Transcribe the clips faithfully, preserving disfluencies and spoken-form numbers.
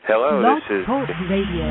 Hello, Blog this is Talk Radio.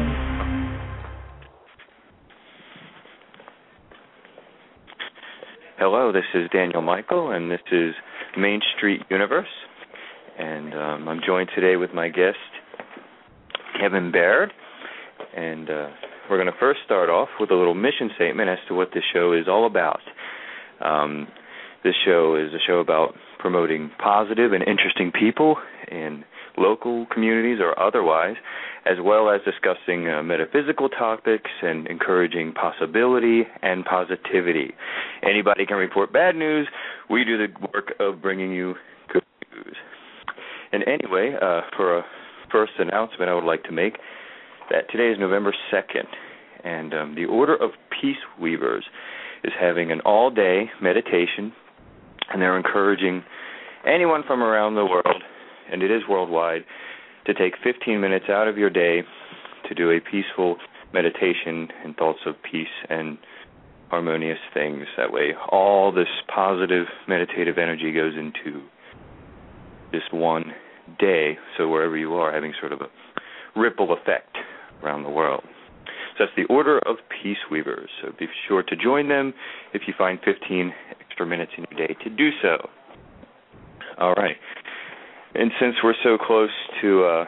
Hello, this is Daniel Michael, and this is Main Street Universe. And um, I'm joined today with my guest, Kevin Baird. And uh, we're going to first start off with a little mission statement as to what this show is all about. Um, this show is a show about promoting positive and interesting people in local communities or otherwise, as well as discussing uh, metaphysical topics and encouraging possibility and positivity. Anybody can report bad news. We do the work of bringing you good news. And anyway, uh, for a first announcement I would like to make, that today is November second, and um, the Order of Peace Weavers is having an all-day meditation, and they're encouraging anyone from around the world, and it is worldwide, to take fifteen minutes out of your day to do a peaceful meditation and thoughts of peace and harmonious things. That way all this positive meditative energy goes into this one day, so wherever you are, having sort of a ripple effect around the world. So that's the Order of Peace Weavers. So be sure to join them if you find fifteen extra minutes in your day to do so. All right. And since we're so close to uh,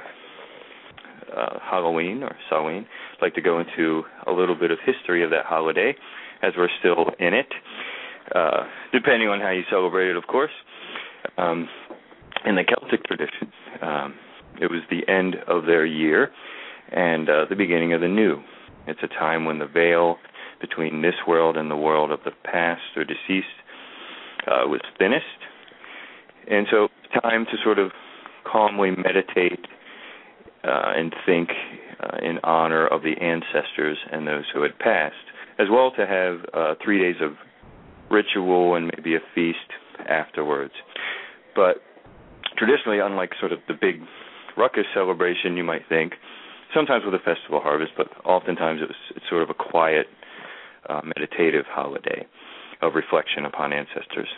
uh, Halloween or Samhain, I'd like to go into a little bit of history of that holiday as we're still in it, uh, depending on how you celebrate it, of course. Um, in the Celtic tradition, um, it was the end of their year and uh, the beginning of the new. It's a time when the veil between this world and the world of the past or deceased uh, was thinnest. And so it's time to sort of calmly meditate uh, and think uh, in honor of the ancestors and those who had passed, as well to have uh, three days of ritual and maybe a feast afterwards. But traditionally, unlike sort of the big ruckus celebration you might think, sometimes with a festival harvest, but oftentimes it was it's sort of a quiet, uh, meditative holiday of reflection upon ancestors.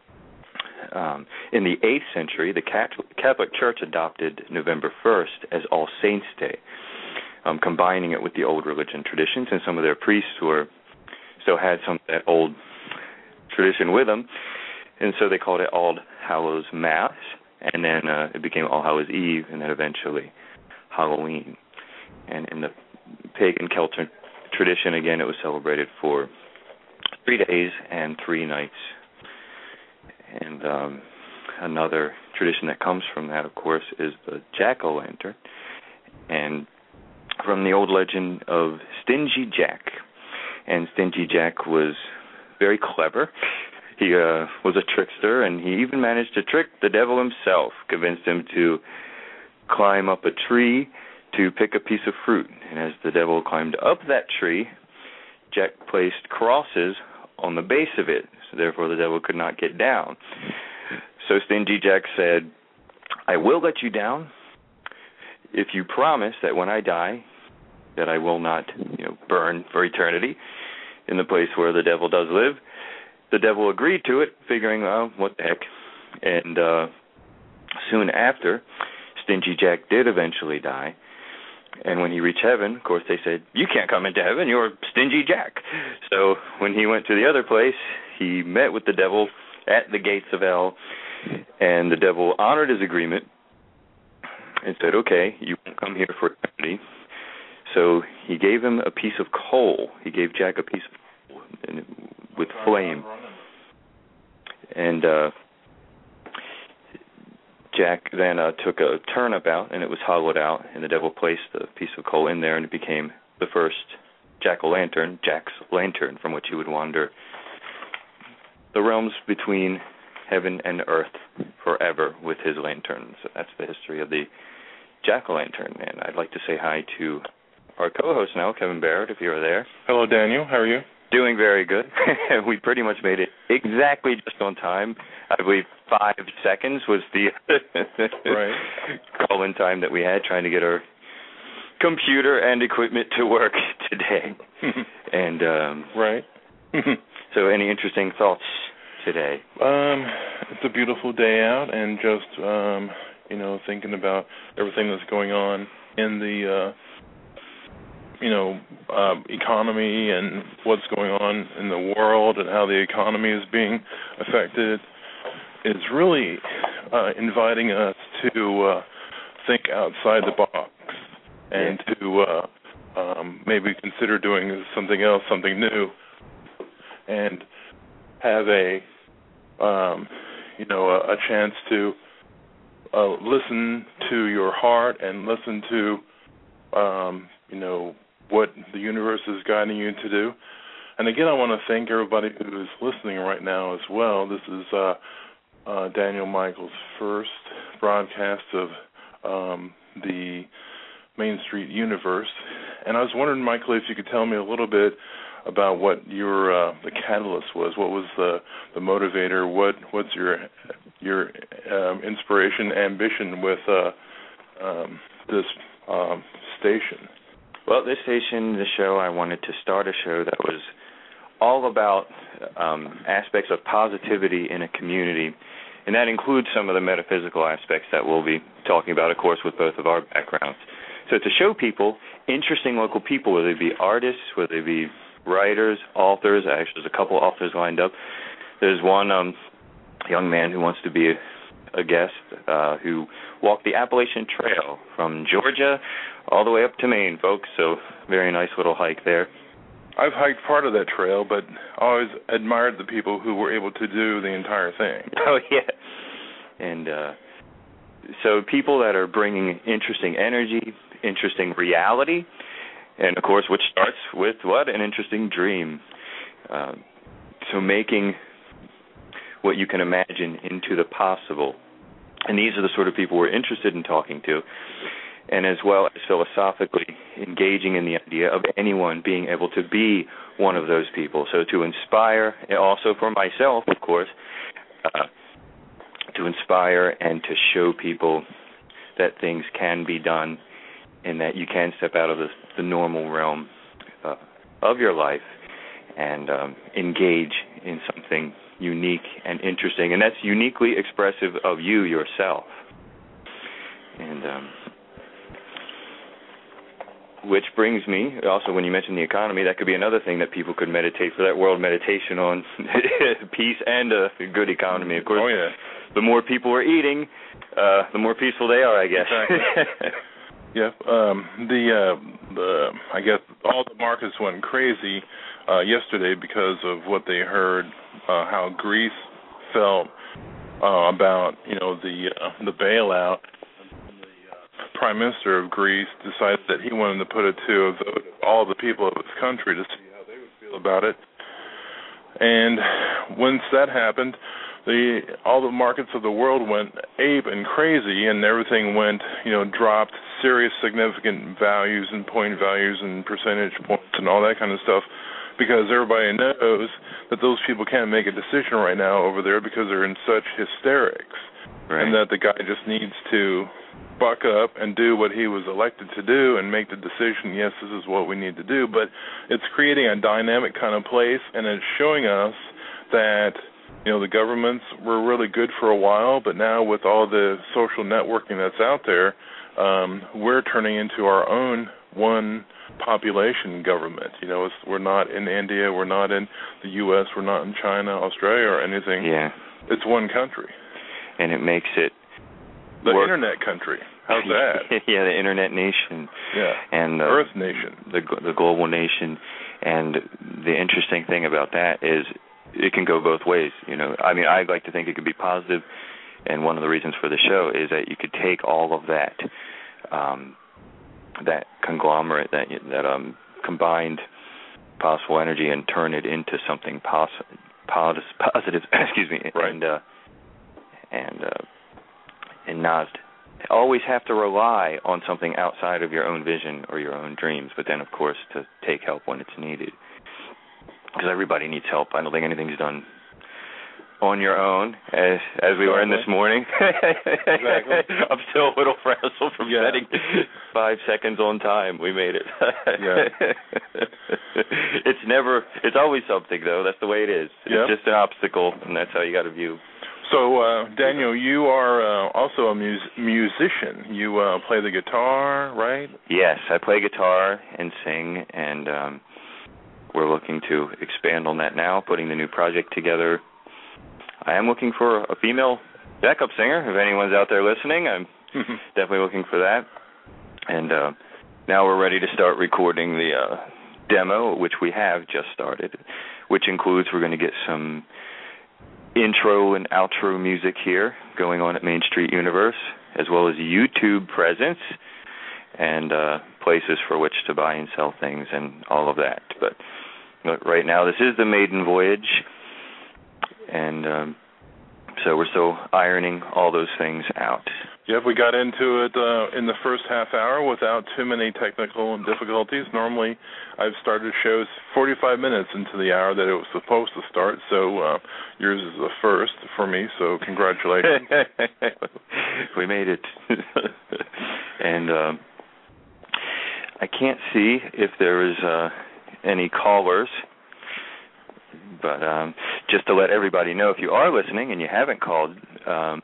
Um, in the eighth century, the Catholic Church adopted November first as All Saints' Day, um, combining it with the old religion traditions, and some of their priests were still had some of that old tradition with them, and so they called it All Hallows Mass, and then uh, it became All Hallows Eve, and then eventually Halloween. And in the pagan Celtic tradition, again, it was celebrated for three days and three nights. And um, another tradition that comes from that, of course, is the jack-o'-lantern. And from the old legend of Stingy Jack. And Stingy Jack was very clever. He uh, was a trickster, and he even managed to trick the devil himself, convinced him to climb up a tree to pick a piece of fruit. And as the devil climbed up that tree, Jack placed crosses on the base of it, so therefore the devil could not get down. So Stingy Jack said, "I will let you down if you promise that when I die, that I will not, you know, burn for eternity in the place where the devil does live." The devil agreed to it, figuring, oh, what the heck. And uh, soon after, Stingy Jack did eventually die. And when he reached heaven, of course, they said, "You can't come into heaven, you're Stingy Jack." So when he went to the other place, he met with the devil at the gates of hell, and the devil honored his agreement and said, "Okay, you won't come here for eternity." So he gave him a piece of coal. He gave Jack a piece of coal with flame. And uh, Jack then uh, took a turnip out, and it was hollowed out, and the devil placed the piece of coal in there, and it became the first jack-o'-lantern, Jack's lantern, from which he would wander the realms between heaven and earth forever with his lantern. So that's the history of the jack-o'-lantern. And I'd like to say hi to our co-host now, Kevin Baird, if you're there. Hello, Daniel. How are you? Doing very good. We pretty much made it exactly just on time. I believe five seconds was the right. call-in time that we had, trying to get our computer and equipment to work today. and um, right. So, any interesting thoughts today? Um, it's a beautiful day out, and just um, you know, thinking about everything that's going on in the, uh, you know, uh, economy and what's going on in the world and how the economy is being affected, is really uh, inviting us to uh, think outside the box and yeah. to uh, um, maybe consider doing something else, something new, and have a, um, you know, a, a chance to uh, listen to your heart and listen to, um, you know, what the universe is guiding you to do. And again, I want to thank everybody who is listening right now as well. This is uh, uh, Daniel Michael's first broadcast of um, the Main Street Universe. And I was wondering, Michael, if you could tell me a little bit about what your uh, the catalyst was. What was the, the motivator? What what's your your um, inspiration, ambition with uh, um, this um, station? Well, this station, the show, I wanted to start a show that was all about um, aspects of positivity in a community, and that includes some of the metaphysical aspects that we'll be talking about, of course, with both of our backgrounds. So to show people, interesting local people, whether they be artists, whether they be writers, authors. Actually, there's a couple authors lined up. There's one um, young man who wants to be a, a guest uh, who walked the Appalachian Trail from Georgia all the way up to Maine, folks, so very nice little hike there. I've hiked part of that trail, but I always admired the people who were able to do the entire thing. Oh, yeah. And uh, so people that are bringing interesting energy, interesting reality, and, of course, which starts with, what? An interesting dream. Um, so making what you can imagine into the possible. And these are the sort of people we're interested in talking to, and as well as philosophically engaging in the idea of anyone being able to be one of those people. So to inspire, and also for myself, of course, uh, to inspire and to show people that things can be done and that you can step out of the, the normal realm uh, of your life and um, engage in something unique and interesting, and that's uniquely expressive of you yourself. And um, which brings me, also when you mentioned the economy, that could be another thing that people could meditate for, that world meditation on peace and a good economy. Of course, oh, yeah. The more people are eating, uh, the more peaceful they are, I guess. Exactly. Yeah, um, the, uh, the I guess all the markets went crazy uh, yesterday because of what they heard, uh, how Greece felt uh, about, you know, the uh, the bailout. The uh, Prime Minister of Greece decided that he wanted to put it to a vote of all the people of his country to see how they would feel about it. And once that happened, the all the markets of the world went ape and crazy, and everything went, you know, dropped serious significant values and point values and percentage points and all that kind of stuff, because everybody knows that those people can't make a decision right now over there because they're in such hysterics, right. And that the guy just needs to buck up and do what he was elected to do and make the decision, yes, this is what we need to do. But it's creating a dynamic kind of place, and it's showing us that, you know, the governments were really good for a while, but now with all the social networking that's out there, um, we're turning into our own one population government. You know, it's, we're not in India, we're not in the U S, we're not in China, Australia, or anything. Yeah. It's one country. And it makes it the work. Internet country. How's that? Yeah, the Internet nation. Yeah. And uh, Earth nation. The the global nation. And the interesting thing about that is it can go both ways. You know, I mean, I like to think it could be positive, and one of the reasons for the show is that you could take all of that, um, that conglomerate, that that um, combined possible energy, and turn it into something pos- pos- positive. Excuse me. Right. And uh, and uh, and not always have to rely on something outside of your own vision or your own dreams, but then, of course, to take help when it's needed. Because everybody needs help. I don't think anything's done on your own, as as we exactly. learned this morning. Exactly. I'm still a little frazzled from yeah. setting five seconds on time. We made it. Yeah. It's never, it's always something, though. That's the way it is. Yeah. It's just an obstacle, and that's how you got to view. So, uh, Daniel, you are uh, also a mus- musician. You uh, play the guitar, right? Yes, I play guitar and sing, and um, we're looking to expand on that now, putting the new project together. I am looking for a female backup singer. If anyone's out there listening, I'm definitely looking for that. And uh, now we're ready to start recording the uh, demo, which we have just started, which includes we're going to get some intro and outro music here going on at Main Street Universe, as well as YouTube presence and uh, places for which to buy and sell things and all of that. But, but right now, this is the maiden voyage, and um, so we're still ironing all those things out. Yep, we got into it uh, in the first half hour without too many technical difficulties. Normally, I've started shows forty-five minutes into the hour that it was supposed to start, so uh, yours is the first for me, so congratulations. We made it. And um, I can't see if there is uh, any callers, but um, just to let everybody know, if you are listening and you haven't called, um,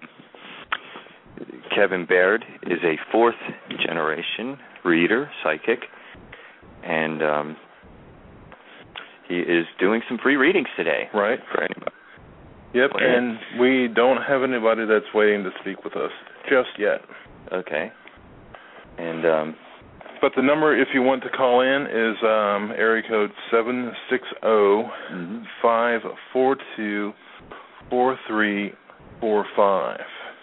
Kevin Baird is a fourth-generation reader, psychic, and um, he is doing some free readings today. Right. For anybody. Yep, and we don't have anybody that's waiting to speak with us just yet. Okay. And um, but the number, if you want to call in, is um, area code seven six zero, five four two, four three four five.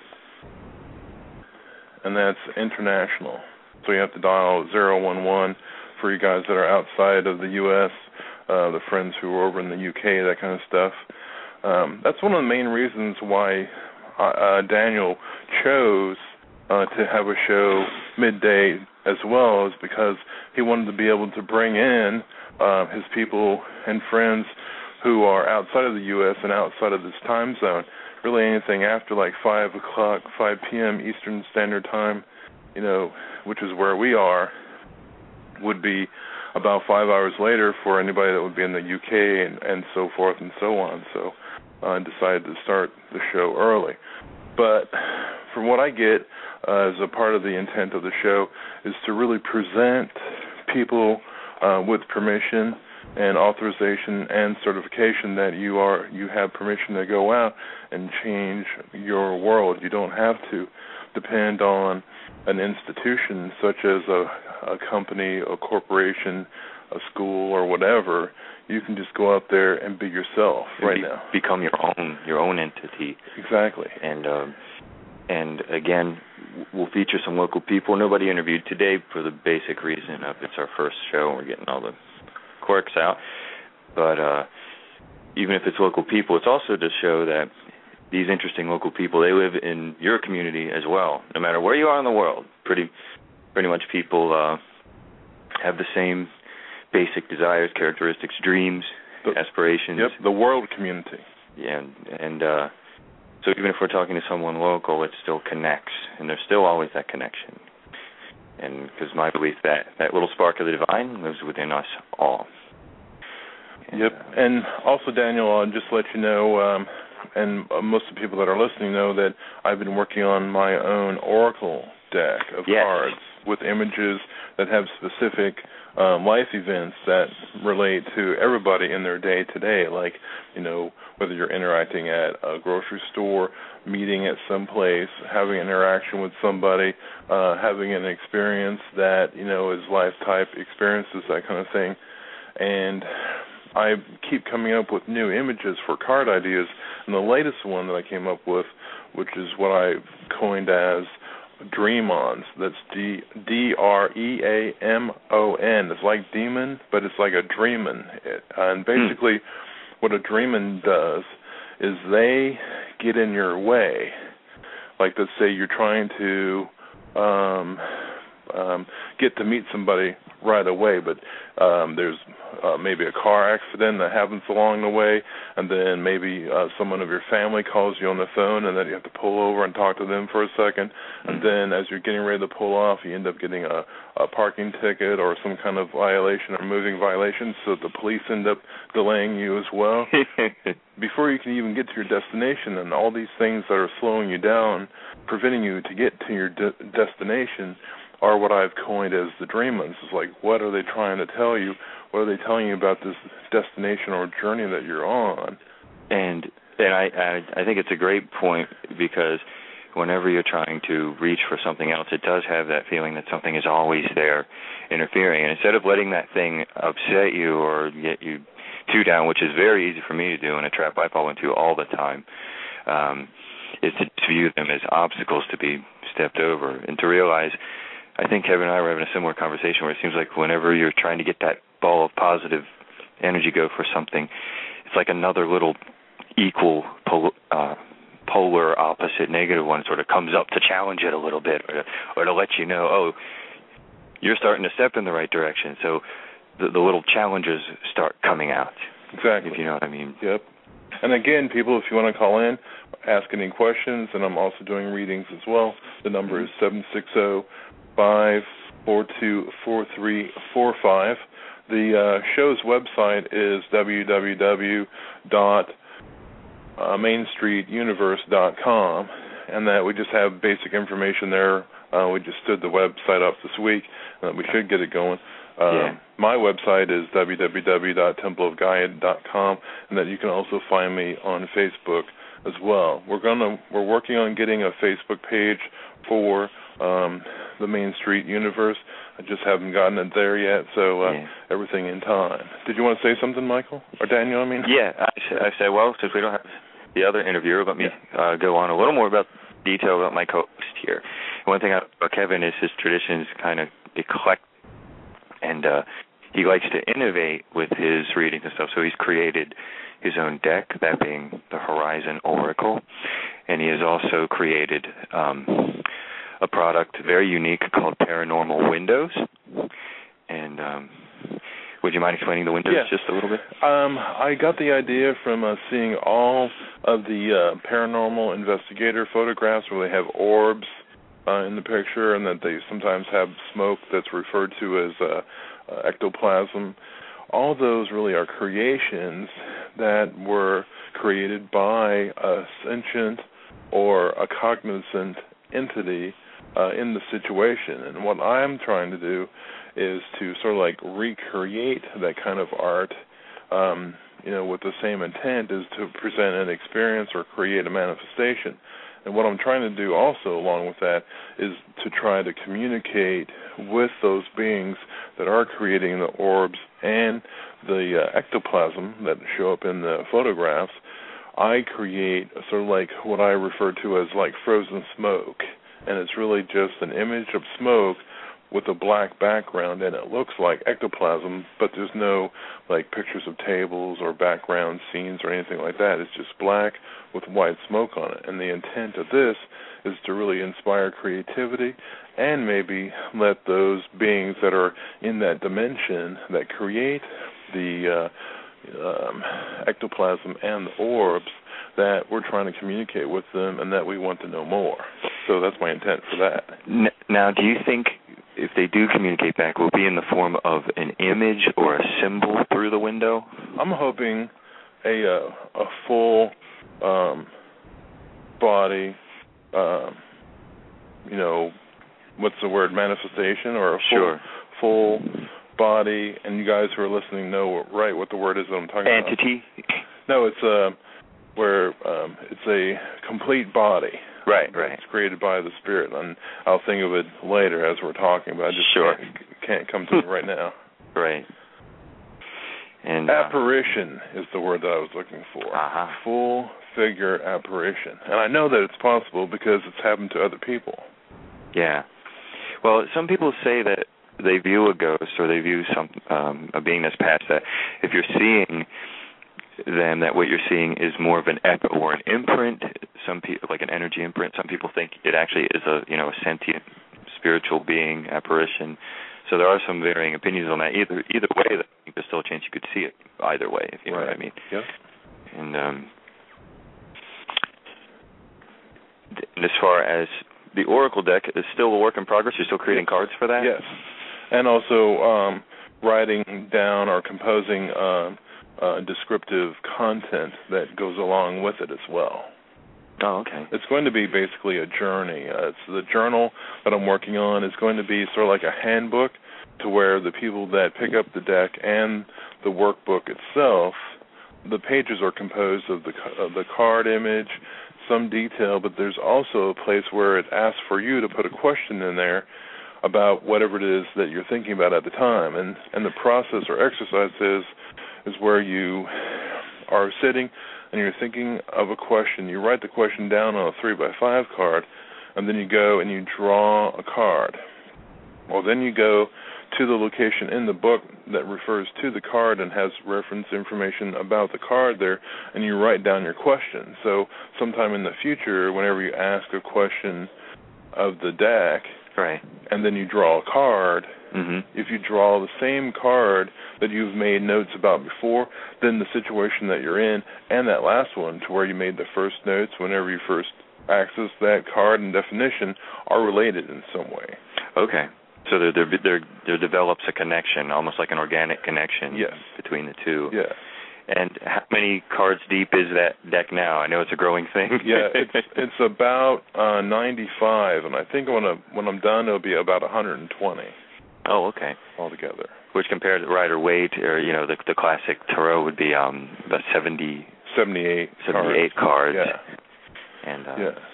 And that's international. So you have to dial zero one one for you guys that are outside of the U S, uh, the friends who are over in the U K, that kind of stuff. Um, that's one of the main reasons why uh, Daniel chose uh, to have a show midday as well, is because he wanted to be able to bring in uh, his people and friends who are outside of the U S and outside of this time zone. Really anything after like five o'clock, five p.m. Eastern Standard Time, you know, which is where we are, would be about five hours later for anybody that would be in the U K and, and so forth and so on. So I uh, decided to start the show early. But from what I get uh, as a part of the intent of the show is to really present people uh, with permission and authorization and certification that you are you have permission to go out and change your world. You don't have to depend on an institution such as a, a company, a corporation, a school, or whatever. You can just go out there and be yourself right be, now. Become your own your own entity. Exactly. And um, and again, we'll feature some local people. Nobody interviewed today for the basic reason of it's our first show and we're getting all the quirks out. But uh, even if it's local people, it's also to show that these interesting local people, they live in your community as well. No matter where you are in the world, pretty pretty much people uh, have the same basic desires, characteristics, dreams, the, aspirations. Yep, the world community. Yeah, and, and uh, so even if we're talking to someone local, it still connects, and there's still always that connection. And because my belief that that little spark of the divine lives within us all. And, yep, uh, and also, Daniel, I'll just let you know, um, and most of the people that are listening know that I've been working on my own oracle deck of yes. cards with images that have specific um, life events that relate to everybody in their day-to-day, like, you know, whether you're interacting at a grocery store, meeting at some place, having an interaction with somebody, uh, having an experience that, you know, is life-type experiences, that kind of thing. And I keep coming up with new images for card ideas, and the latest one that I came up with, which is what I coined as Dream-ons. That's D D R E A M O N. It's like demon, but it's like a dreamin'. And basically, mm. what a dreamin' does is they get in your way. Like, let's say you're trying to um, um, get to meet somebody right away, but um, there's uh, maybe a car accident that happens along the way, and then maybe uh, someone of your family calls you on the phone, and then you have to pull over and talk to them for a second, and then as you're getting ready to pull off, you end up getting a, a parking ticket or some kind of violation or moving violation, so the police end up delaying you as well. Before you can even get to your destination, and all these things that are slowing you down, preventing you to get to your de- destination, are what I've coined as the dreamlands. It's like, what are they trying to tell you? What are they telling you about this destination or journey that you're on? And and I, I I think it's a great point, because whenever you're trying to reach for something else, it does have that feeling that something is always there interfering. And instead of letting that thing upset you or get you too down, which is very easy for me to do in a trap I fall into all the time, um, is to view them as obstacles to be stepped over, and to realize, I think Kevin and I were having a similar conversation where it seems like whenever you're trying to get that ball of positive energy go for something, it's like another little equal pol- uh, polar opposite negative one sort of comes up to challenge it a little bit, or to, or to let you know, oh, you're starting to step in the right direction. So the, the little challenges start coming out. Exactly. If you know what I mean. Yep. And again, people, if you want to call in, ask any questions, and I'm also doing readings as well. The number is seven six zero, five four two, four three four five. The uh, show's website is w w w dot main street universe dot com, and that we just have basic information there. Uh, we just stood the website up this week, and we should get it going. Uh, yeah. My website is w w w dot temple of gaia dot com, and that you can also find me on Facebook as well. We're gonna we're working on getting a Facebook page for um, the Main Street Universe. I just haven't gotten it there yet, so uh, yeah. everything in time. Did you want to say something, Michael? Or Daniel, I mean? Yeah, I, I say, well, since we don't have the other interviewer, let me yeah. uh, go on a little more about detail about my co-host here. One thing about Kevin is his tradition is kind of eclectic, and uh, he likes to innovate with his readings and stuff, so he's created his own deck, that being the Horizon Oracle, and he has also created um, a product very unique called Paranormal Windows. And um, would you mind explaining the windows yeah. just a little bit? Um, I got the idea from uh, seeing all of the uh, paranormal investigator photographs where they have orbs uh, in the picture, and that they sometimes have smoke that's referred to as uh, uh, ectoplasm. All those really are creations that were created by a sentient or a cognizant entity uh, in the situation. And what I'm trying to do is to sort of like recreate that kind of art, um, you know, with the same intent, is to present an experience or create a manifestation. And what I'm trying to do also along with that is to try to communicate with those beings that are creating the orbs and the uh, ectoplasm that show up in the photographs. I create sort of like what I refer to as like frozen smoke, and it's really just an image of smoke with a black background, and it looks like ectoplasm, but there's no like pictures of tables or background scenes or anything like that. It's just black with white smoke on it. And the intent of this is to really inspire creativity and maybe let those beings that are in that dimension that create the uh, um, ectoplasm and the orbs, that we're trying to communicate with them and that we want to know more. So that's my intent for that. Now, do you think if they do communicate back, will it be in the form of an image or a symbol through the window? I'm hoping a uh, a full um, body, uh, you know, what's the word, manifestation, or a full, sure. full body, and you guys who are listening know right what the word is that I'm talking Entity? about. Entity? No, it's a, where um, it's a complete body. Right, right. It's created by the spirit, and I'll think of it later as we're talking, but I just sure. can't, can't come to it right now. Right. And uh, apparition is the word that I was looking for. Uh-huh. Full figure apparition. And I know that it's possible because it's happened to other people. Yeah. Well, some people say that they view a ghost or they view some um, a being that's passed, that if you're seeing them, that what you're seeing is more of an echo or an imprint. Some people, like an energy imprint. Some people think it actually is a you know a sentient spiritual being, apparition. So there are some varying opinions on that. Either either way, I think there's still a chance you could see it either way, if you know right. what I mean. Yep. And, um, and as far as the Oracle deck is still a work in progress. You're still creating cards for that? Yes. And also um, writing down or composing uh, uh, descriptive content that goes along with it as well. Oh, okay. It's going to be basically a journey. Uh, it's the journal that I'm working on is going to be sort of like a handbook to where the people that pick up the deck and the workbook itself, the pages are composed of the of the card image, some detail, but there's also a place where it asks for you to put a question in there about whatever it is that you're thinking about at the time. And and the process or exercise is, is where you are sitting and you're thinking of a question. You write the question down on a three by five card, and then you go and you draw a card. Well, then you go to the location in the book that refers to the card and has reference information about the card there, and you write down your question. So sometime in the future, whenever you ask a question of the deck, right, and then you draw a card, mm-hmm. if you draw the same card that you've made notes about before, then the situation that you're in and that last one to where you made the first notes whenever you first access that card and definition are related in some way. Okay. So there, there, there, there develops a connection, almost like an organic connection yes. between the two. Yeah. And how many cards deep is that deck now? I know it's a growing thing. yeah, it's it's about uh, ninety-five, and I think when I, when I'm done, it'll be about one hundred twenty. Oh, okay. Altogether. Which compared to Rider Waite, or you know, the the classic tarot would be um about seventy, seventy-eight, seventy-eight cards. cards. Yeah. And um, yes.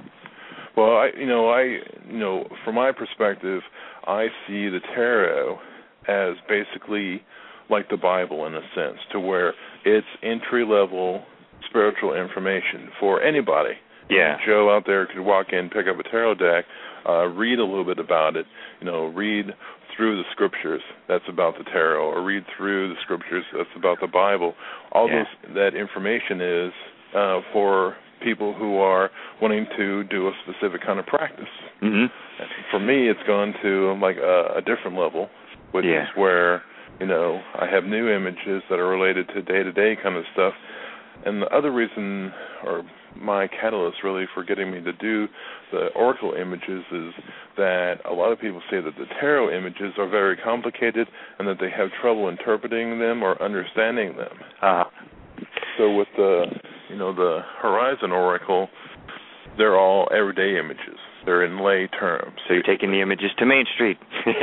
Well, I you know I you know from my perspective, I see the tarot as basically like the Bible in a sense, to where it's entry-level spiritual information for anybody. Yeah. Joe out there could walk in, pick up a tarot deck, uh, read a little bit about it, you know, read through the scriptures that's about the tarot, or read through the scriptures that's about the Bible. All yeah. those that information is uh, for people who are wanting to do a specific kind of practice. Mm-hmm. For me, it's gone to like a, a different level, which yeah. is where, you know, I have new images that are related to day-to-day kind of stuff. And the other reason, or my catalyst really for getting me to do the oracle images, is that a lot of people say that the tarot images are very complicated and that they have trouble interpreting them or understanding them. Uh-huh. So with the, you know, the Horizon Oracle, they're all everyday images. They're in lay terms. So you're taking the images to Main Street.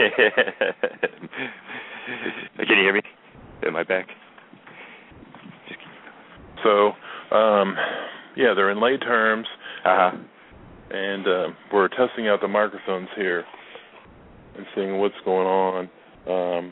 Can you hear me? Am I back? So, um, yeah, they're in lay terms. Uh-huh. And uh, we're testing out the microphones here and seeing what's going on. Um,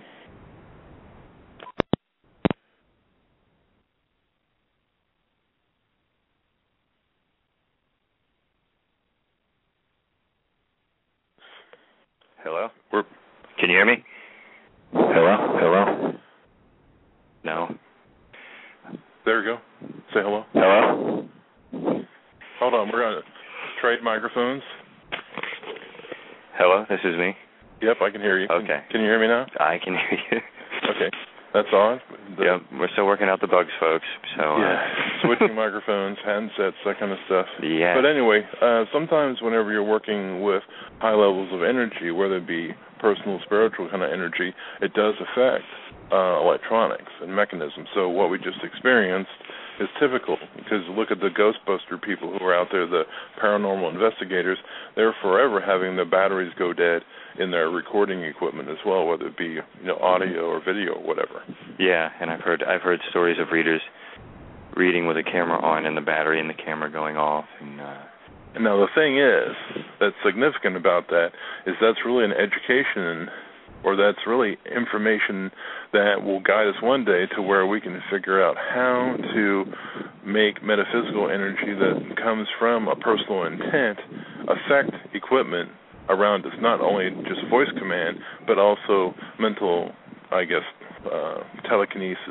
Hello? We're, can you hear me? Hello? Hello? No. There we go. Say hello. Hello? Hold on, we're going to trade microphones. Hello, this is me. Yep, I can hear you. Okay. Can, can you hear me now? I can hear you. Okay, that's on. The, yeah, we're still working out the bugs, folks. So yeah, uh, switching microphones, handsets, that kind of stuff. Yeah. But anyway, uh, sometimes whenever you're working with high levels of energy, whether it be personal, spiritual kind of energy, it does affect uh, electronics and mechanisms. So what we just experienced is typical, because look at the Ghostbuster people who are out there, the paranormal investigators. They're forever having the batteries go dead in their recording equipment as well, whether it be, you know, audio or video or whatever. Yeah, and I've heard I've heard stories of readers reading with a camera on and the battery and the camera going off. And, uh, and now the thing is that's significant about that is that's really an education, or that's really information that will guide us one day to where we can figure out how to make metaphysical energy that comes from a personal intent affect equipment around us, not only just voice command, but also mental, I guess, uh, telekinesis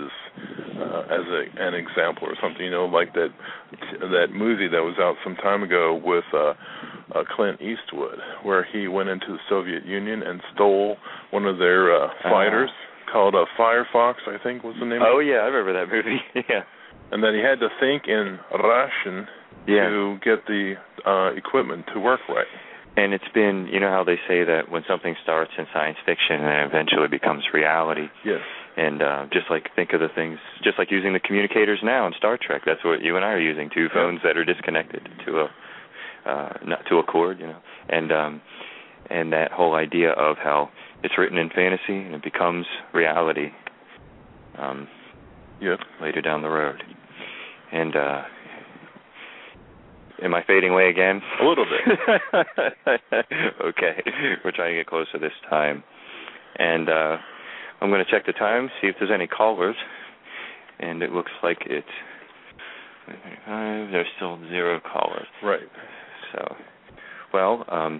uh, as a, an example or something. You know, like that that movie that was out some time ago with uh, uh, Clint Eastwood, where he went into the Soviet Union and stole one of their uh, fighters uh, called uh, Firefox, I think was the name. Oh of it. yeah, I remember that movie. Yeah. And that he had to think in Russian yeah. to get the uh, equipment to work right. And it's been, you know how they say that when something starts in science fiction and it eventually becomes reality. Yes. And uh, just like think of the things, just like using the communicators now in Star Trek. That's what you and I are using, two phones that are disconnected to a uh, not to a cord, you know. And um, and that whole idea of how it's written in fantasy and it becomes reality. Um, yep. Later down the road. And uh, am I fading away again? A little bit. Okay. We're trying to get closer this time. And uh, I'm going to check the time, see if there's any callers. And it looks like it's... Uh, there's still zero callers. Right. So, well, um,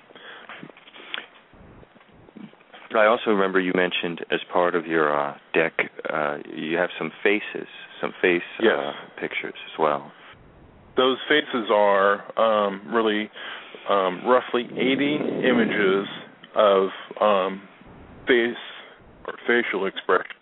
I also remember you mentioned as part of your uh, deck, uh, you have some faces, some face yes. uh, pictures as well. Those faces are um, really um, roughly eighty images of um, face or facial expression,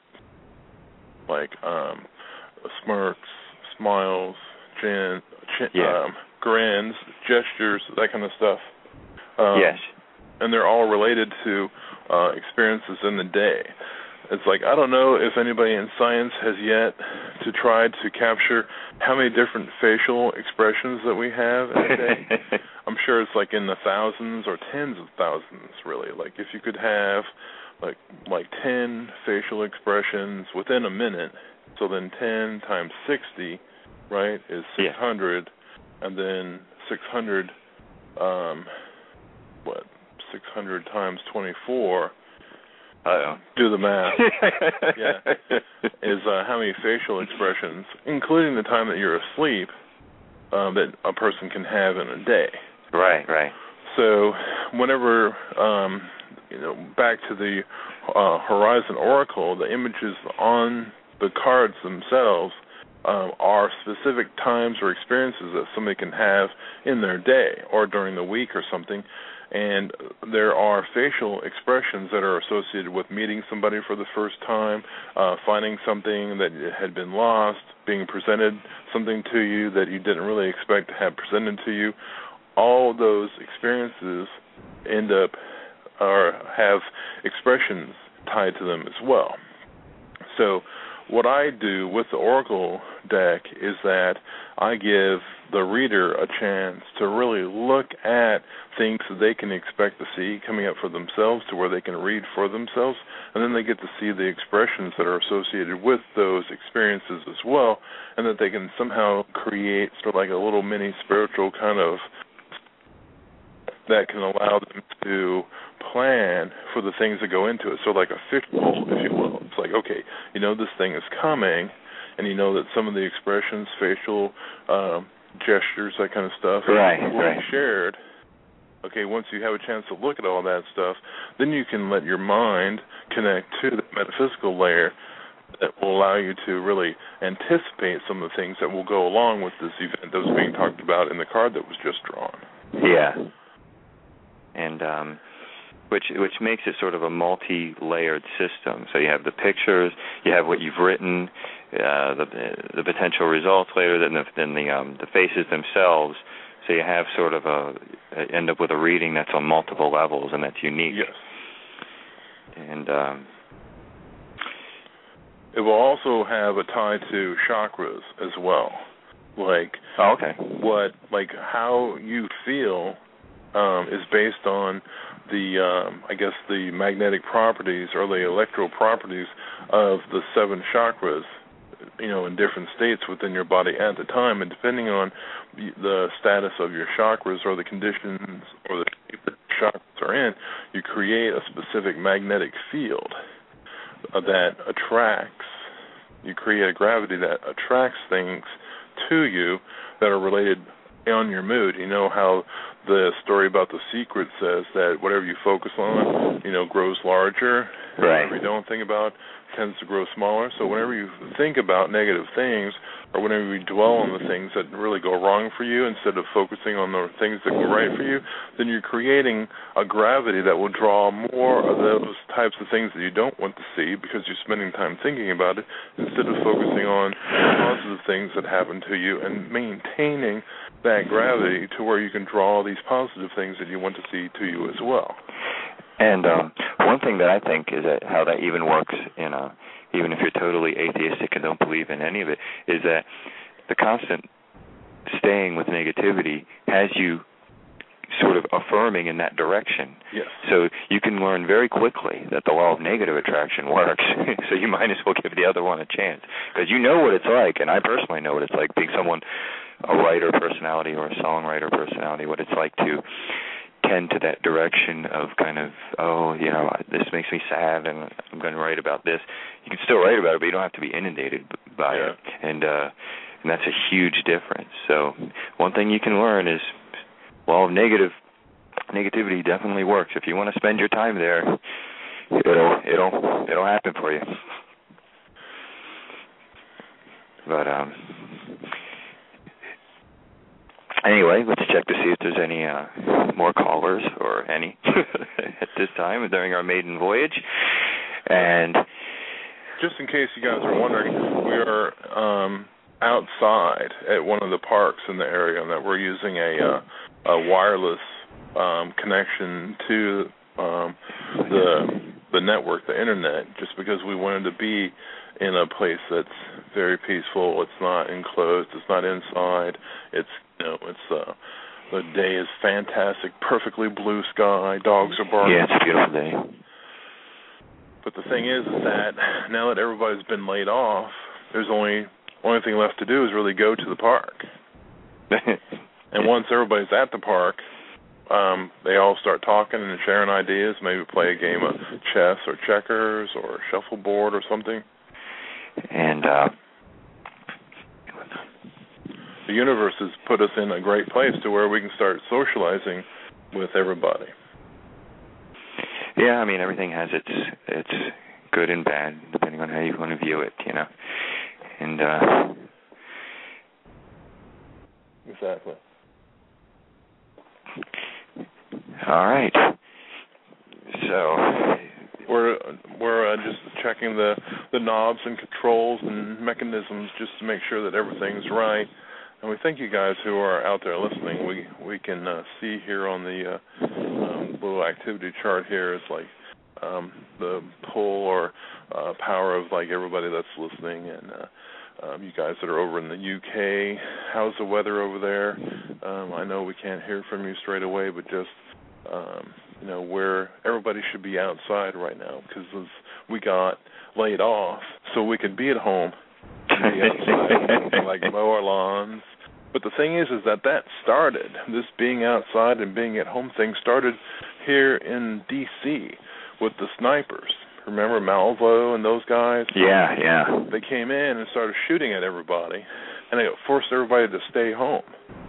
like um, smirks, smiles, chin, chin, yeah. um, grins, gestures, that kind of stuff. Um, yes. And they're all related to uh, experiences in the day. It's like, I don't know if anybody in science has yet to try to capture how many different facial expressions that we have in a day. I'm sure it's like in the thousands or tens of thousands, really. Like if you could have like like ten facial expressions within a minute, so then ten times sixty, right, is six hundred, yeah. And then six hundred, um, what, six hundred times twenty-four, Uh-oh. Do the math. Yeah. Is uh, how many facial expressions, including the time that you're asleep, uh, that a person can have in a day. Right, right. So whenever, um, you know, back to the uh, Horizon Oracle, the images on the cards themselves um, are specific times or experiences that somebody can have in their day or during the week or something. And there are facial expressions that are associated with meeting somebody for the first time, uh, finding something that had been lost, being presented something to you that you didn't really expect to have presented to you. All those experiences end up or have expressions tied to them as well. So what I do with the Oracle deck is that I give the reader a chance to really look at things that they can expect to see coming up for themselves to where they can read for themselves, and then they get to see the expressions that are associated with those experiences as well, and that they can somehow create sort of like a little mini spiritual kind of that can allow them to plan for the things that go into it. So like a fishbowl, if you will. It's like, okay, you know this thing is coming, and you know that some of the expressions, facial um, gestures, that kind of stuff, right, will right. be shared. Okay, once you have a chance to look at all that stuff, then you can let your mind connect to the metaphysical layer that will allow you to really anticipate some of the things that will go along with this event that was being talked about in the card that was just drawn. Yeah. And um, which which makes it sort of a multi-layered system. So you have the pictures, you have what you've written, uh, the the potential results later, then the then the um, the faces themselves. So you have sort of a end up with a reading that's on multiple levels and that's unique. Yes. And um, it will also have a tie to chakras as well, like oh, okay. what like how you feel. Um, is based on the, um, I guess, the magnetic properties or the electro properties of the seven chakras, you know, in different states within your body at the time. And depending on the status of your chakras or the conditions or the shape that the chakras are in, you create a specific magnetic field that attracts, you create a gravity that attracts things to you that are related on your mood. You know how the story about The Secret says that whatever you focus on, you know, grows larger, Right. Whatever you don't think about tends to grow smaller. So whenever you think about negative things, or whenever you dwell on the things that really go wrong for you instead of focusing on the things that go right for you, then you're creating a gravity that will draw more of those types of things that you don't want to see because you're spending time thinking about it instead of focusing on positive things that happen to you and maintaining that gravity to where you can draw these positive things that you want to see to you as well. And um, one thing that I think is that how that even works in a, even if you're totally atheistic and don't believe in any of it, is that the constant staying with negativity has you sort of affirming in that direction. Yes. So you can learn very quickly that the law of negative attraction works, so you might as well give the other one a chance. Because you know what it's like, and I personally know what it's like, being someone, a writer personality or a songwriter personality, what it's like to tend to that direction of kind of, oh, you know, this makes me sad and I'm going to write about this. You can still write about it, but you don't have to be inundated by yeah. it. And, uh, and that's a huge difference. So one thing you can learn is, well, negative negativity definitely works. If you want to spend your time there, it'll it'll it'll happen for you. But um, anyway, let's check to see if there's any uh, more callers or any at this time during our maiden voyage. And just in case you guys are wondering, we are um, outside at one of the parks in the area, and that we're using a, uh, a wireless um, connection to um, the the network, the internet, just because we wanted to be in a place that's very peaceful. It's not enclosed. It's not inside. It's you know, it's uh, the day is fantastic, perfectly blue sky. Dogs are barking. Yeah, it's a beautiful day. But the thing is, is that now that everybody's been laid off, there's only only thing left to do is really go to the park. And once everybody's at the park, um, they all start talking and sharing ideas. Maybe play a game of chess or checkers or shuffleboard or something. And uh, the universe has put us in a great place to where we can start socializing with everybody. Yeah, I mean, everything has its its good and bad, depending on how you want to view it, you know. And uh, exactly. All right. So we're we're uh, just checking the the knobs and controls and mechanisms just to make sure that everything's right. And we thank you guys who are out there listening. We we can uh, see here on the uh, um, little activity chart here, it's like um, the pull or uh, power of like everybody that's listening, and uh, um, you guys that are over in the U K. How's the weather over there? Um, I know we can't hear from you straight away, but just um, you know where everybody should be outside right now because we got laid off, so we could be at home. Be outside, like mow our lawns. But the thing is, is that that started, this being outside and being at home thing started here in D C with the snipers. Remember Malvo and those guys? Yeah, yeah. They came in and started shooting at everybody, and they forced everybody to stay home.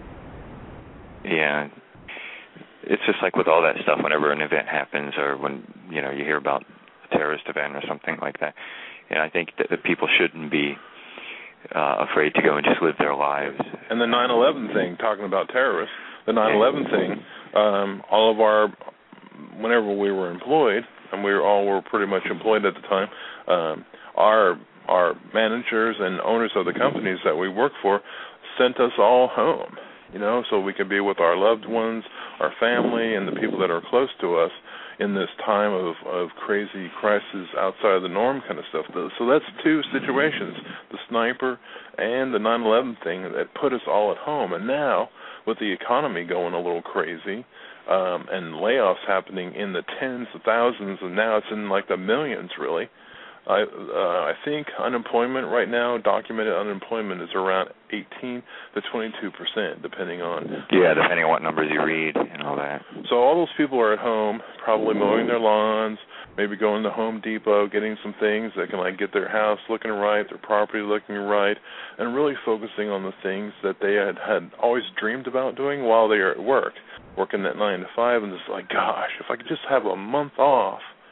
Yeah. It's just like with all that stuff, whenever an event happens or when, you know, you hear about a terrorist event or something like that, and I think that the people shouldn't be Uh, afraid to go and just live their lives. And the nine eleven thing, talking about terrorists, the nine eleven thing, um, all of our, whenever we were employed, and we were all were pretty much employed at the time, um, our our managers and owners of the companies that we work for sent us all home, you know, so we could be with our loved ones, our family, and the people that are close to us in this time of, of crazy crisis outside of the norm kind of stuff. So that's two situations, the sniper and the nine eleven thing that put us all at home. And now, with the economy going a little crazy um, and layoffs happening in the tens of thousands, and now it's in like the millions, really, I, uh, I think unemployment right now, documented unemployment is around eighteen to twenty-two percent, depending on... Yeah, depending on what numbers you read and all that. So all those people are at home, probably mowing their lawns, maybe going to Home Depot, getting some things that can like get their house looking right, their property looking right, and really focusing on the things that they had, had always dreamed about doing while they are at work, working that nine to five, and just like, gosh, if I could just have a month off,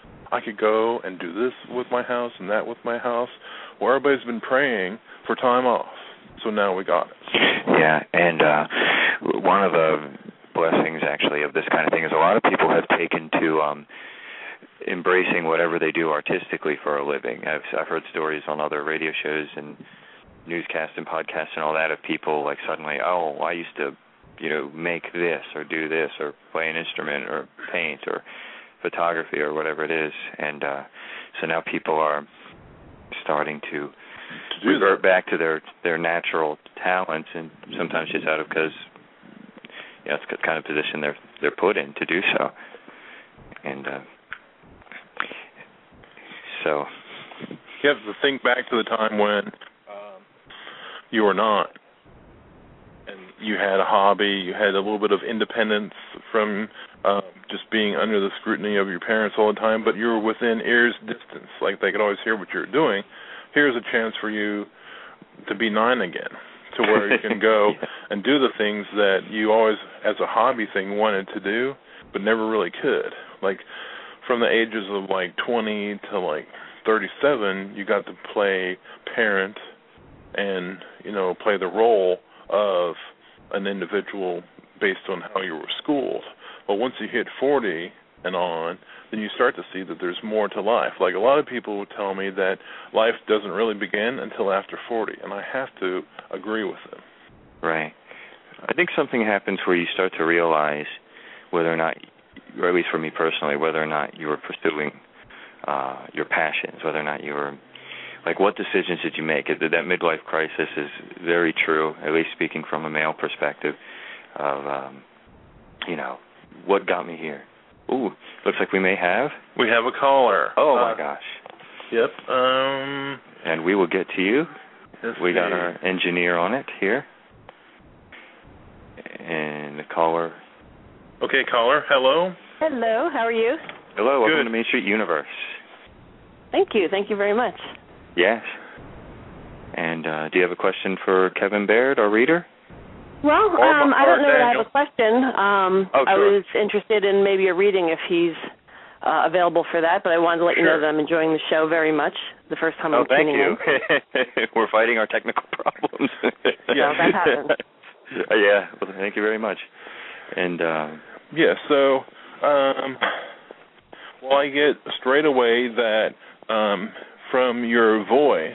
I could go and do this with my house and that with my house. Well, everybody's been praying for time off, so now we got it. Yeah, and uh, one of the blessings, actually, of this kind of thing is a lot of people have taken to um, embracing whatever they do artistically for a living. I've, I've heard stories on other radio shows and newscasts and podcasts and all that of people like suddenly, oh, I used to, you know, make this or do this or play an instrument or paint or photography or whatever it is. And uh, so now people are starting to, to revert that. back to their, their natural talents, and sometimes just out of because, you know, it's the kind of position they're they're put in to do so. And uh, so you have to think back to the time when um, you were not, and you had a hobby, you had a little bit of independence from um, just being under the scrutiny of your parents all the time, but you were within ear's distance, like they could always hear what you were doing. Here's a chance for you to be nine again, to where you can go yeah. and do the things that you always, as a hobby thing, wanted to do, but never really could. Like, from the ages of, like, twenty to, like, thirty-seven, you got to play parent and, you know, play the role of an individual based on how you were schooled. But once you hit forty and on, then you start to see that there's more to life. Like, a lot of people would tell me that life doesn't really begin until after forty, and I have to agree with them. Right. I think something happens where you start to realize whether or not, or at least for me personally, whether or not you were pursuing uh, your passions, whether or not you were, like, what decisions did you make? That midlife crisis is very true, at least speaking from a male perspective, of, um, you know, what got me here? Ooh, looks like we may have. We have a caller. Oh, uh, my gosh. Yep. Um, and we will get to you. We got see. our engineer on it here. And the caller. Okay, caller. Hello. Hello. How are you? Hello. Welcome Good. to Main Street Universe. Thank you. Thank you very much. Yes. And uh, do you have a question for Kevin Baird, our reader? Well, um, I don't know that I have a question. Um, oh, sure. I was interested in maybe a reading if he's uh, available for that, but I wanted to let sure. you know that I'm enjoying the show very much. The first time oh, I'm tuning in. Oh, thank you. We're fighting our technical problems. yeah, that happens. Uh, yeah, well, thank you very much. And uh, yeah, so um, well, I get straight away that um, from your voice,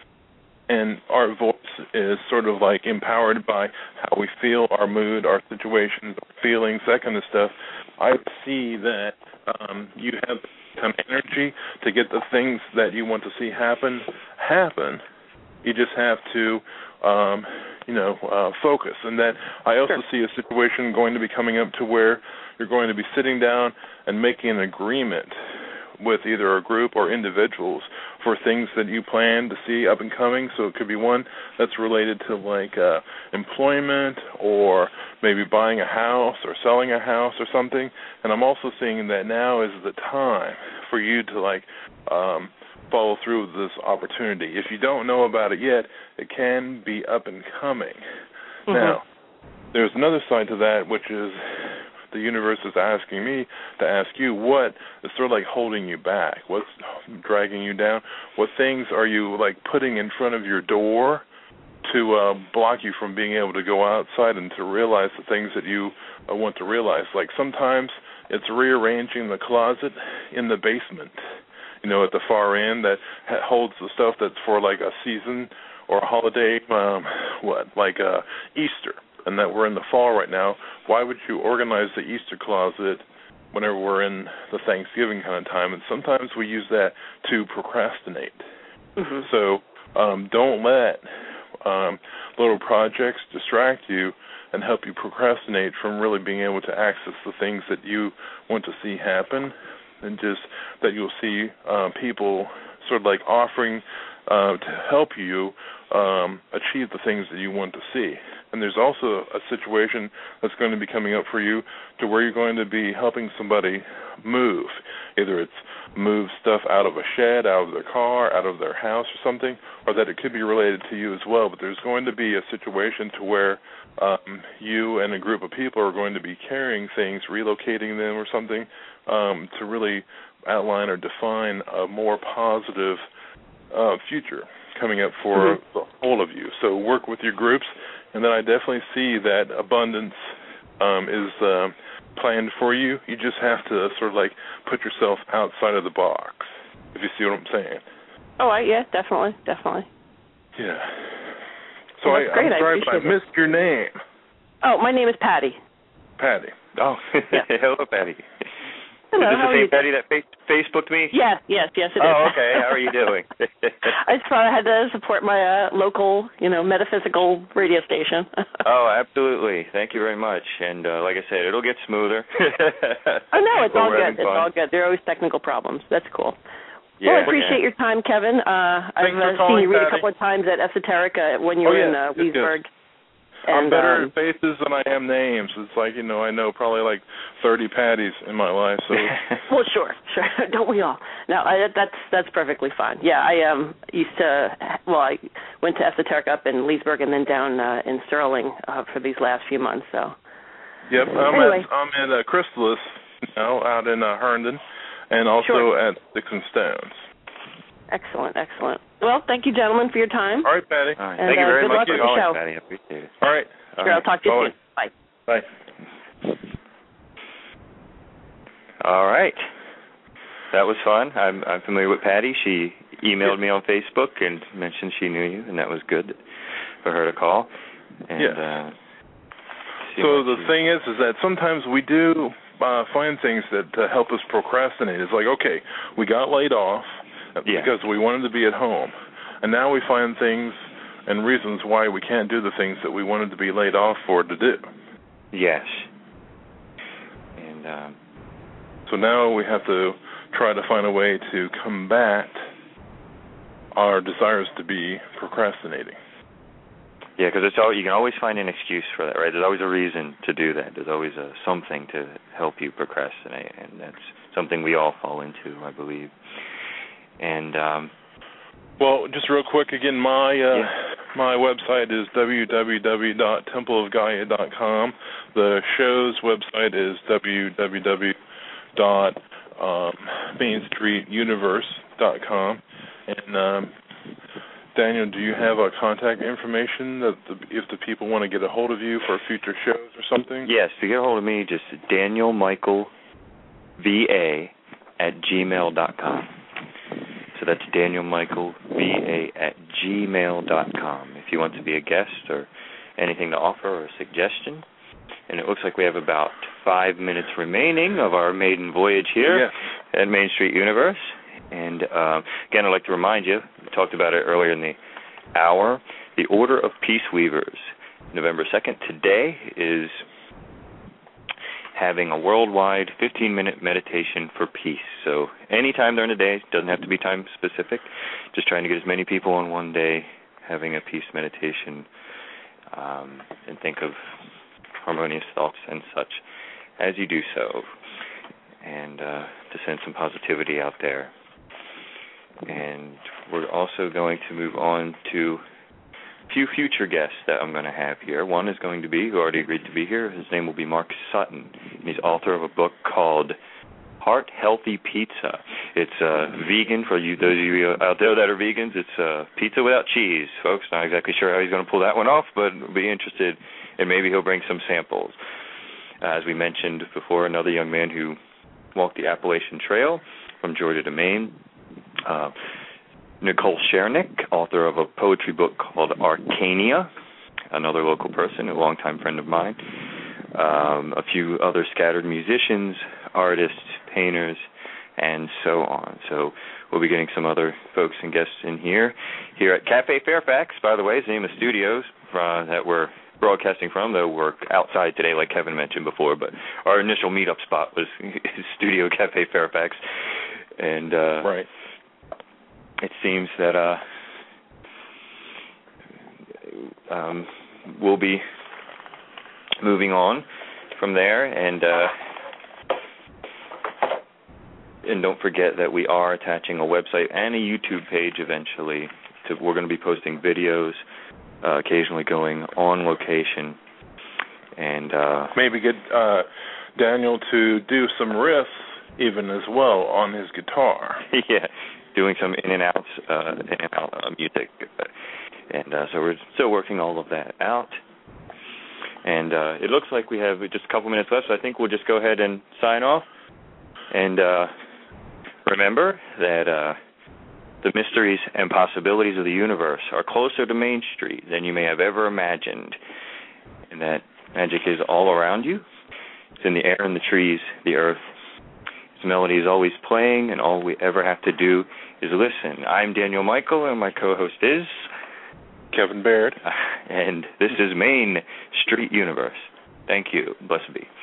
and our voice is sort of like empowered by how we feel, our mood, our situations, our feelings, that kind of stuff. I see that um, you have some energy to get the things that you want to see happen, happen. You just have to, um, you know, uh, focus. And that I also sure. see a situation going to be coming up to where you're going to be sitting down and making an agreement with either a group or individuals for things that you plan to see up and coming. So it could be one that's related to, like, uh, employment or maybe buying a house or selling a house or something. And I'm also seeing that now is the time for you to, like, um, follow through with this opportunity. If you don't know about it yet, it can be up and coming. Mm-hmm. Now, there's another side to that, which is the universe is asking me to ask you what is sort of like holding you back, what's dragging you down, what things are you like putting in front of your door to uh, block you from being able to go outside and to realize the things that you uh, want to realize. Like sometimes it's rearranging the closet in the basement, you know, at the far end that ha- holds the stuff that's for like a season or a holiday, um, what, like uh, Easter. And that we're in the fall right now, why would you organize the Easter closet whenever we're in the Thanksgiving kind of time? And sometimes we use that to procrastinate. Mm-hmm. So um, don't let um, little projects distract you and help you procrastinate from really being able to access the things that you want to see happen, and just that you'll see uh, people sort of like offering uh, to help you um, achieve the things that you want to see. And there's also a situation that's going to be coming up for you to where you're going to be helping somebody move. Either it's move stuff out of a shed, out of their car, out of their house or something, or that it could be related to you as well. But there's going to be a situation to where um, you and a group of people are going to be carrying things, relocating them or something, um, to really outline or define a more positive uh, future coming up for mm-hmm. the whole of you. So work with your groups, and then I definitely see that abundance um, is uh, planned for you. You just have to sort of like put yourself outside of the box, if you see what I'm saying. Oh, I, yeah, definitely, definitely. Yeah. So well, I, I'm sorry, I but I missed it. your name. Oh, my name is Patty. Patty. Oh, yeah. Hello, Patty. Hello, is this how the are same you? Patty that face- Facebooked me? Yes, yes, yes, it oh, is. Oh, okay. How are you doing? I just thought I had to support my uh, local, you know, metaphysical radio station. Oh, absolutely. Thank you very much. And uh, like I said, it'll get smoother. Oh, no, it's all good. It's fun. all good. There are always technical problems. That's cool. Yeah, well, I appreciate yeah. your time, Kevin. Uh, I've uh, calling, seen you read Patty. a couple of times at Esoterica when you oh, were yes, in uh, yes, Leesburg. Yes. And, I'm better um, at faces than I am names. It's like, you know, I know probably like thirty Patties in my life. So. Well, sure, sure. Don't we all? No, I, that's that's perfectly fine. Yeah, I um used to, well, I went to Esoterica up in Leesburg and then down uh, in Sterling uh, for these last few months. So. Yep, I'm anyway. at, I'm at uh, Chrysalis now out in uh, Herndon, and also sure. at Sticks and Stones. Excellent, excellent. Well, thank you, gentlemen, for your time. All right, Patty. All right. And, thank you uh, very good much luck for with the calling, show. Patty. I appreciate it. All right. Sure, All right. I'll talk to you Bye. soon. Bye. Bye. All right. That was fun. I'm, I'm familiar with Patty. She emailed me on Facebook and mentioned she knew you, and that was good for her to call. And, yes. Uh, so the thing is, is that sometimes we do uh, find things that uh, help us procrastinate. It's like, okay, we got laid off yeah. because we wanted to be at home, and now we find things and reasons why we can't do the things that we wanted to be laid off for to do. Yes. And um, so now we have to try to find a way to combat our desires to be procrastinating. Yeah, because it's all, you can always find an excuse for that, right? There's always a reason to do that. There's always a, something to help you procrastinate, and that's something we all fall into, I believe. And um, well, just real quick again, my uh, yeah. my website is w w w dot temple of gaia dot com. The show's website is w w w dot main street universe dot com. And um, Daniel, do you have a contact information that the, if the people want to get a hold of you for future shows or something? Yes, to get a hold of me, just Daniel Michael V A at gmail dot com. So that's Daniel Michael V A at gmail dot com. If you want to be a guest or anything to offer or a suggestion. And it looks like we have about five minutes remaining of our maiden voyage here yes. at Main Street Universe. And uh, again, I'd like to remind you, we talked about it earlier in the hour, the Order of Peace Weavers, November second, today, is having a worldwide fifteen-minute meditation for peace. So anytime during the day, doesn't have to be time specific, just trying to get as many people on one day having a peace meditation um, and think of harmonious thoughts and such as you do so, and uh, to send some positivity out there. And we're also going to move on to a few future guests that I'm going to have here. One is going to be, who already agreed to be here, his name will be Mark Sutton. And he's author of a book called Heart Healthy Pizza. It's uh, vegan for you, those of you out there that are vegans. It's uh, pizza without cheese, folks. Not exactly sure how he's going to pull that one off, but we'll be interested, and maybe he'll bring some samples. Uh, as we mentioned before, another young man who walked the Appalachian Trail from Georgia to Maine. Uh, Nicole Schernick, author of a poetry book called Arcania, another local person, a longtime friend of mine. Um, a few other scattered musicians, artists, painters, and so on. So we'll be getting some other folks and guests in here. Here at Cafe Fairfax, by the way, is the name of studios uh, that we're broadcasting from. They'll work outside today, like Kevin mentioned before, but our initial meetup spot was Studio Cafe Fairfax. And uh, right. it seems that uh, um, we'll be moving on from there, and uh, and don't forget that we are attaching a website and a YouTube page eventually. To, we're going to be posting videos, uh, occasionally going on location, and uh, maybe get uh, Daniel to do some riffs even as well on his guitar. Yeah, doing some in and outs, uh, in and out uh, music, and uh, so we're still working all of that out. And uh, it looks like we have just a couple minutes left, so I think we'll just go ahead and sign off. And uh, remember that uh, the mysteries and possibilities of the universe are closer to Main Street than you may have ever imagined, and that magic is all around you. It's in the air and the trees, the earth. Its melody is always playing, and all we ever have to do is listen. I'm Daniel Michael, and my co-host is Kevin Baird. And this is Main Street Universe. Thank you. Blessed be.